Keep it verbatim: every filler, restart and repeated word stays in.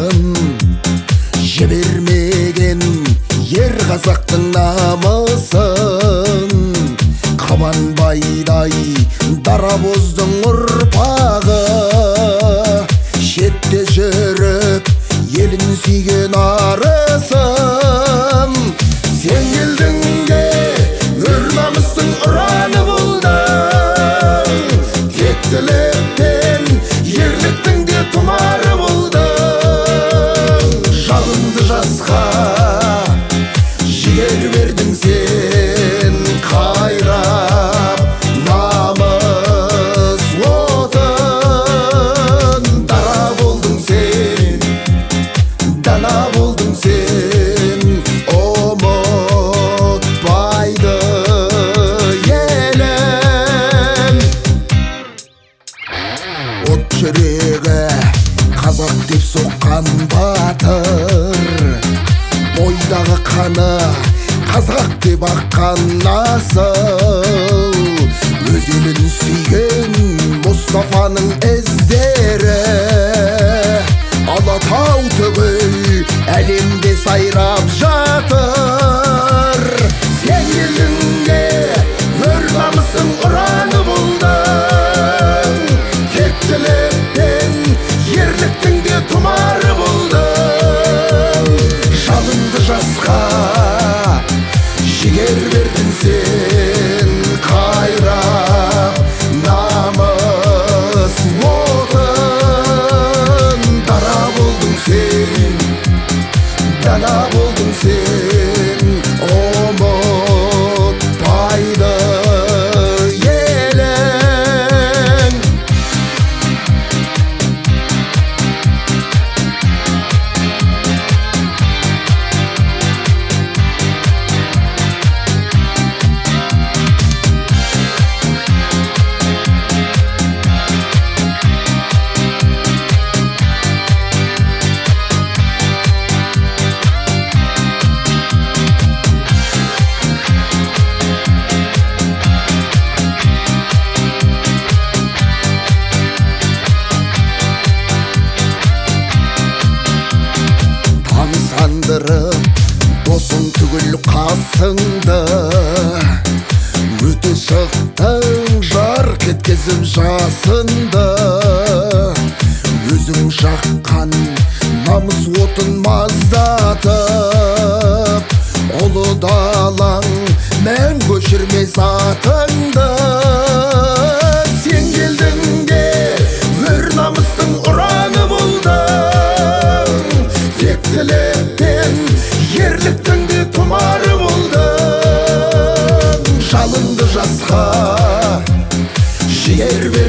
жібермеген ер қазақтың намысын, Қабанбайдай дарабоздың ұрпағы, шетте жүріп елін сүйген арысын. Сен келдің де өр намыстың ұраны болдың, тектіліктен ерліктің де тұмары болдың. Жалынды жасқа жігер бердің сен, қайрап намыс отын. Дара болдың сен, дана болдың сен, ұмытпайды елің. От жүрегі қазақ деп соққан батыр, бойдағы қаны қазақ деп аққан насыл. Өз елін сүйген Мұстафаның іздері, Алатау түгіл әлемде сайрап жатыр. Сен елдің де өр намыстың ұраны болдың, тектіліктен ерліктің де тұмары болдың. Жалынды жасқа жігер бердің сен, қайрап намыс отын. Дара болдың сен, дана болдың сен, ұмытпайды елің. Сандырып досың түгіл қасыңды, өте шықтың жарқ еткізіп жасынды. Өзің жаққан намыс отын маздатып, ұлы далаң мәңгі өшірмес атыңды. Сен келдің де өр намыстың ұраны болдың, тектіліктен ерліктің де тұмары болдың. Жалынды жасқа жігер бер